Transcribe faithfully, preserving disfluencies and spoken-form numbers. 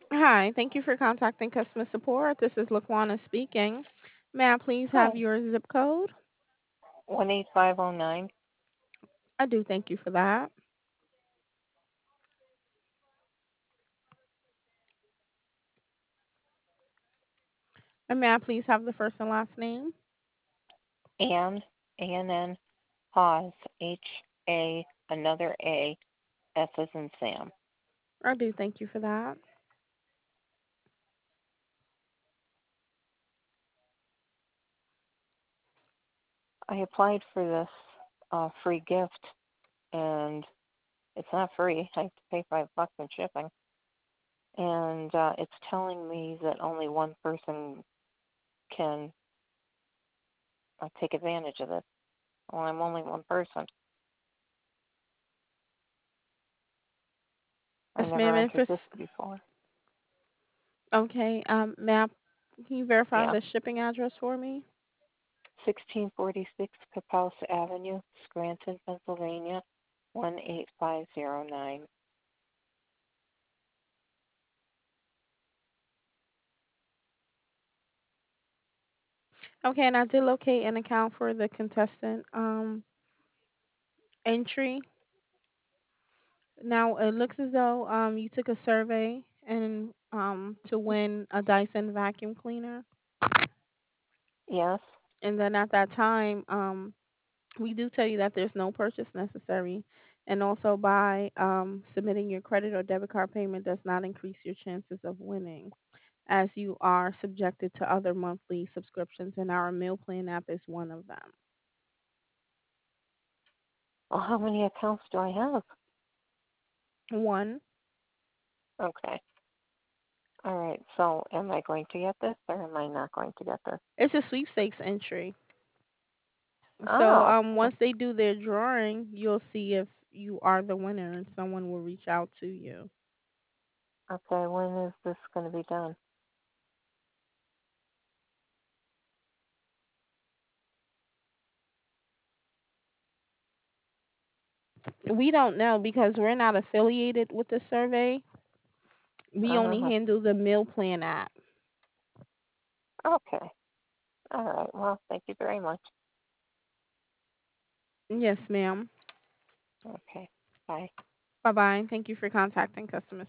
Hi, thank you for contacting customer support. This is Laquana speaking. May I please have Hi. your zip code? one eight five zero nine. I do thank you for that. And may I please have the first and last name? Ann, A N N, Haas, H A, another A, S as in Sam. I do thank you for that. I applied for this uh, free gift, and it's not free. I have to pay five bucks in shipping. And uh, it's telling me that only one person can uh, take advantage of this. Well, I'm only one person. I Yes, ma'am. never And entered for, this s- before. okay, um, ma'am, can you verify Yeah. the shipping address for me? sixteen forty-six Capous Avenue, Scranton, Pennsylvania, one eight five zero nine. Okay, and I did locate an account for the contestant um entry. Now it looks as though um you took a survey and um to win a Dyson vacuum cleaner, Yes. and then at that time um we do tell you that there's no purchase necessary, and also by um, submitting your credit or debit card payment does not increase your chances of winning, as you are subjected to other monthly subscriptions, and our meal plan app is one of them. Well, how many accounts do I have? One, Okay. All right. So, am I going to get this or am I not going to get this? it's a sweepstakes entry. So Oh, um, once they do their drawing, you'll see if you are the winner, and someone will reach out to you. okay. When is this going to be done? We don't know because we're not affiliated with the survey. We only Uh-huh. handle the meal plan app. Okay. All right. Well, thank you very much. Yes, ma'am. Okay. Bye. Bye bye. Thank you for contacting customer